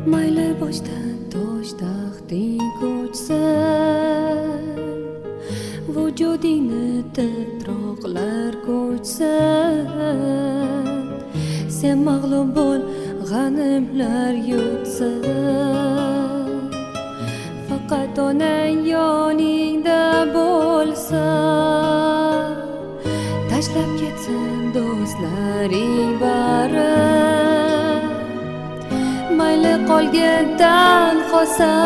mayli boshdan tosh taxting ko'chsin, vujudingni titroqlar ko'chsin. Sen mag'lub bo'l, g'animlar yutsin. Faqat onang yoningda bo'lsa, tashlab ketsin do'stlaring bari. Mayli qolgan tanho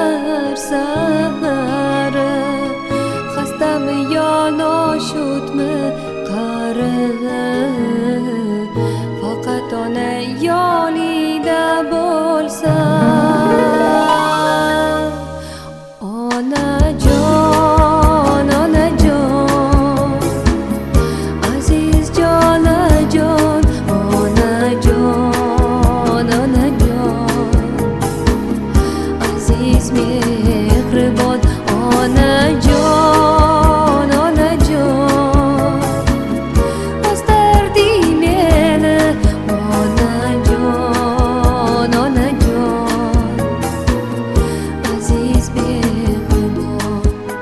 sarsari, xastami yo noshudmi qari. Faqat onang yoningda bo'lsa. Onajon, onajon, aziz jonajon, onajon, onajon, aziz mehribon onajon, onajon, o'stirding meni onajon, onajon, aziz mehribon.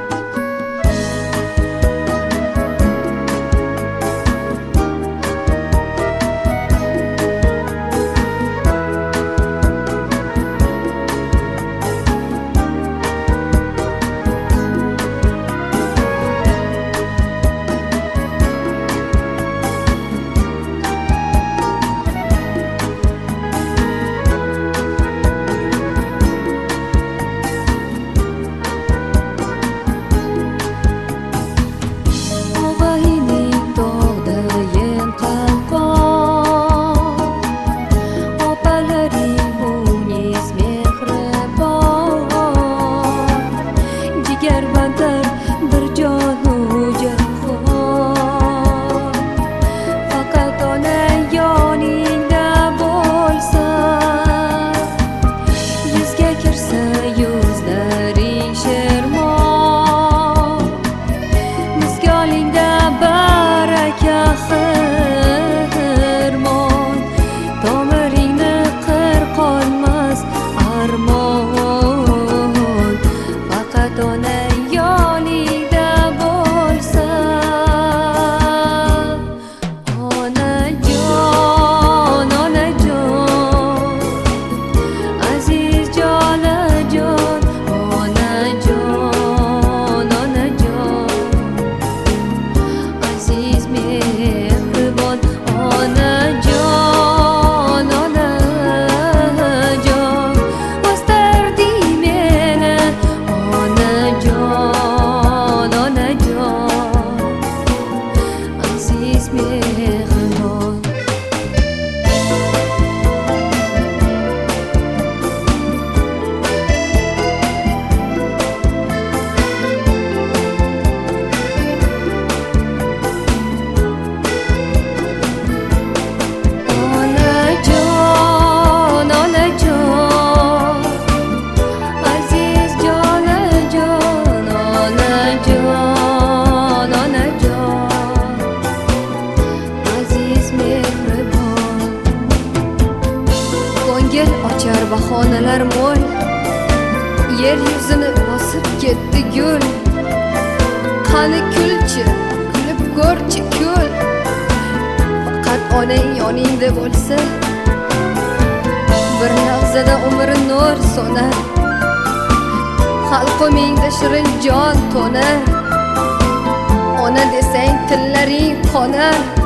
Ochar bahonalar mo'l, yer yuzini bosib ketdi gul. Qani kulchi, kulib ko'rchi kul. Faqat onang yoningda bo'lsa, bir lahzada umri nur so'nar. Xalqimingda shirin jon to'nar. Ona desang tillaring qonar.